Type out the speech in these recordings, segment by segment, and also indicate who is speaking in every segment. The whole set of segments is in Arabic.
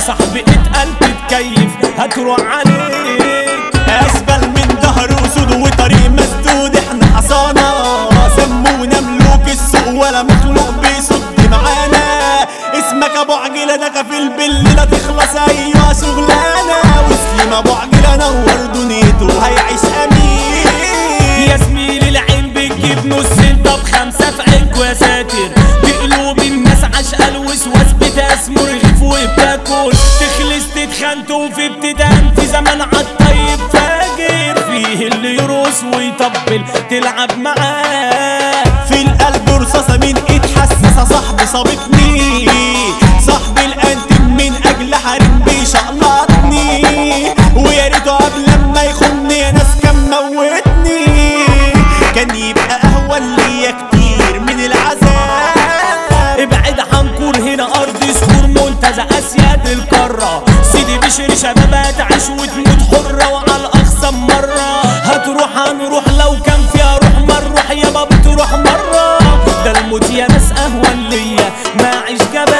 Speaker 1: صاحبي اتقل تتكيف هتروح عليك.
Speaker 2: اسبل من ظهر وسود وطريق مسدود احنا حصانا، سمونا ملوك السوق ولا مخلوق بيصد معانا. اسمك ابو عجيلة ده كفيل بالليلة تخلص ايوه شغلانة، وسليم ابو عجيلة نور دنيته هيعيش امين.
Speaker 1: يا زميلي العين بتجيب نص انت بخمسة في عينكوا يا ساتر، بقلوب الناس عشقة الوسواس بتسمر رغيف وبتاكل، تخلص تتخنتوا في ابتدان في زمان عالطيب فاجر، فيه اللي يرقص ويطبل تلعب معاه.
Speaker 2: في القلب رصاصة مين اتحسس صاحبي صابتني، صاحبي الانتم من اجل حريم بيشقلطني، ويا ريته قبل لما يخوني يا ناس كان موتني، كان يبقى اهون ليا كتير من العذاب.
Speaker 1: ابعد عنكور هنا ارض صخور منتزه اسياد القاره، سيدي بشري شبابها تعيش وتموت حره وعلى الاقصى مره، هنروح لو كان فيها روح ما نروح يابا بتروح مره، ده الموت يا ناس اهون ليا ما اعيش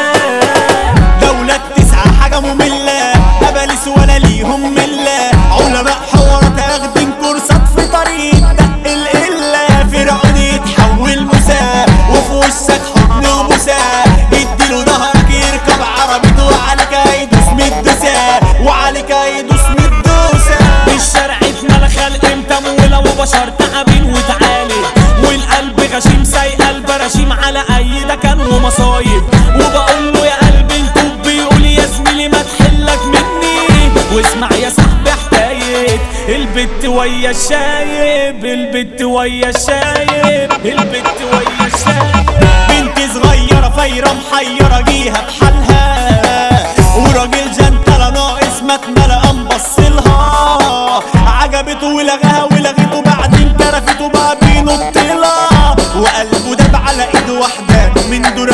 Speaker 1: جبان.
Speaker 2: دولة تسعة حاجة مملة أباليس ولا ليهم ملة، علماء حوارات اخدين كورسات في طريق دق القلة، فرعون يتحول موسى وفي وشك حضن وبوسة، اديله ظهرك يركب عربيته وعليك هيدوس مدوسة، وعليك هيدوس مدوسة.
Speaker 1: الشارع اتملى خلق متمولة وبشر تعبين وتعالي، والقلب غشيم سايقة البراشيم على اي دكان ومصايب، وبقول له يا قلبي انتوب بيقول يا زميلي ما تحلك مني، واسمع يا صاحبي حكاية البت ويا الشايب، البت ويا الشايب، البت ويا الشايب.
Speaker 2: بنت صغيرة فايرة محيرة جيها بحالها، وراجل جنتلة ناقص ما اتملى مبصلها، عجبته ولغاها ولغيته بعدين كرفته بقى بينطلها، وقلبه داب على ايد واحدة من دور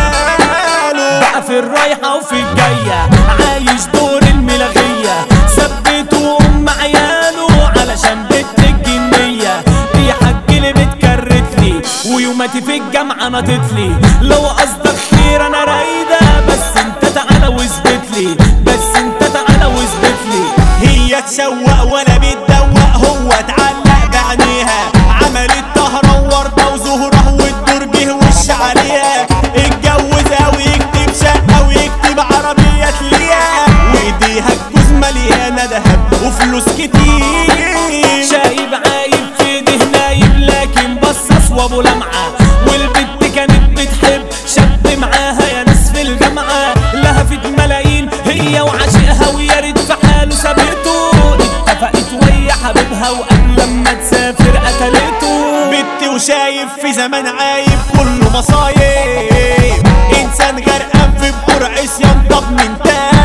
Speaker 2: عياله،
Speaker 1: بقى في الرايحة وفي الجاية عايش دور الملغية، ثبته ام عياله علشان بنت الجنية، دي حاج اللي بتكرتلي ويوماتي في الجامعة نطتلي، لو قصدك خير انا رايدة بس انت تعالى واثبتلي، بس انت تعالى واثبتلي.
Speaker 2: هي تشوق ولا بتدوق هو اتعلق بعينيها، عملت طهرة ووردة وزهرة والدور جه وش عليها، اتجوزها ويكتب شقة ويكتب عربية ليها، وايديها الجوز مليانة دهب وفلوس كتير،
Speaker 1: شايب عايب في ايده نايب لكن بصص وابو لمعة، والبنت كانت بتحب شاب معاها يا ناس في الجامعة، لهفت ملايين هي وعشقها ويا ريت في حاله سابته، اتفقت ويا حبيبها وقبل لما تسافر قتلته.
Speaker 2: بنت وشايف في زمان عايب كله مصايب، انسان غرقان في بحور عصيان طب من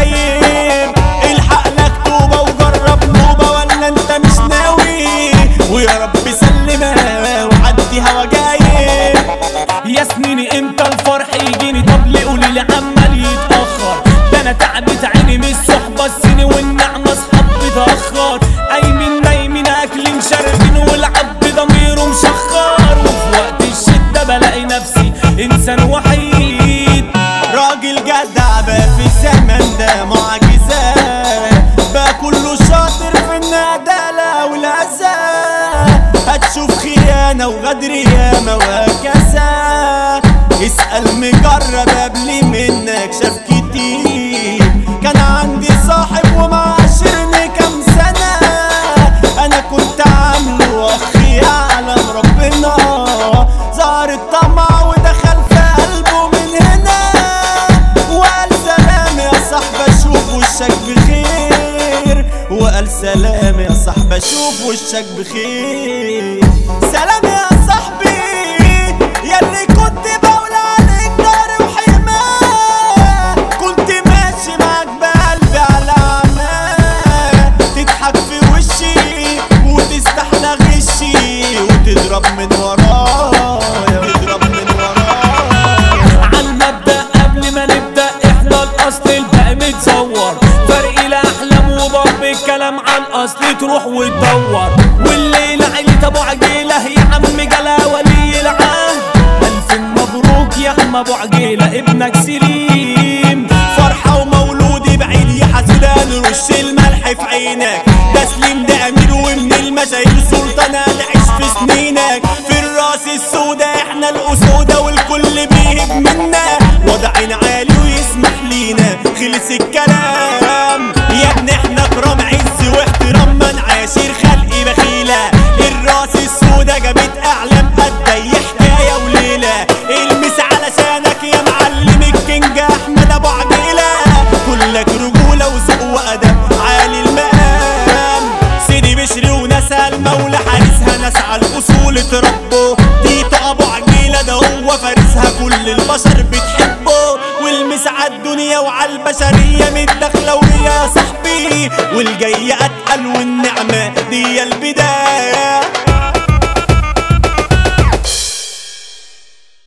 Speaker 2: تايب، الحق لك توبة وجرب نوبة ولا انت مش ناوي، ويا رب سلمها وعديها وجايب.
Speaker 1: يا سنيني امتى الفرح يجيني طب ليه قوليلي عمال يتأخر، ده انا تعبت عيني من الصحبة السني والنعمة اصحاب بتأخر، قايمين نايمين اكلين شاربين والعبد ضميره مشخر، وفي وقت الشدة بلاقي نفسي انسان وحيد.
Speaker 2: راجل جدع بقى في الزمن ده معجزات، بقى كله شاطر في الندالة والأذى، هتشوف خيانة وغدر ياما وهكذا، اسأل مجرب قبل منك شاف كتير، كان عندي صاحب ومعاشرني كام سنة، أنا كنت عامله أخي يعلم ربنا، ظهر الطمع ودخل في قلبه من هنا، وقال سلام يا صاحبي أشوف وشك بخير، وقال سلام يا صاحبي أشوف وشك بخير. سلام يا صاحبي ياللي كنت بقول عليك دار وحماه، كنت ماشي معاك بقلبي على عماه، تضحك في وشي وتستحلى غشي وتضرب من ورايا، تضرب من ورايا.
Speaker 1: عالمبدأ قبل ما نبدأ احنا الاصل الباقي متصور، فرق الاحلام وباب الكلام عن الاصل تروح وتدور، والليلة عيلة ابو عجيلة يا عم جلا ولي العهد، الف مبروك يا عم ابو عجيلة ابنك سليم،
Speaker 2: فرحة ومولودي بعيد عينك. تسليم ده امير ومن المشاهير سلطان هنعيش في سنينك. في الراس السودا احنا الاسودة والكل بيهب منا، وضعنا عالي ويسمح لينا خلص الكلام. يا ابني احنا كرام عز واحترام ما نعاشر خلق بخيلة. الراس السودا جابت اعلام قد اي حكاية وليلة. المس علشانك يا معلم الكينج احمد ابو عجيلة، كلك رجولة وذوق وادب عالي المقام. سيدي بشري وناس المولى حارسها، ناس على الاصول اتربوا. تيتو ابو عجيلة ده هو فارسها، كل البشر بتحبه. والمس على الدنيا وعلى البشرية متداخلة ويا صاحبي، والجاي اتقل والنعمة دي البداية.